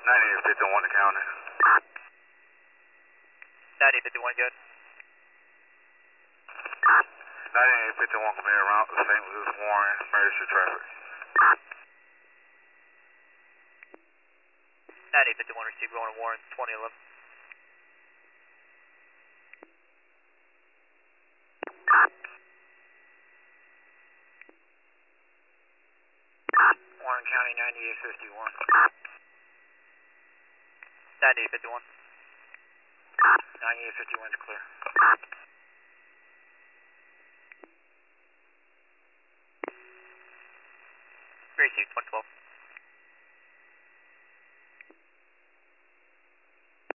9851 to county. 9851, good. 9851 coming around the St. Louis Warren, emergency traffic. 9851 received, going to Warren, 2011. Warren County 9851. 9851. 9851 is clear.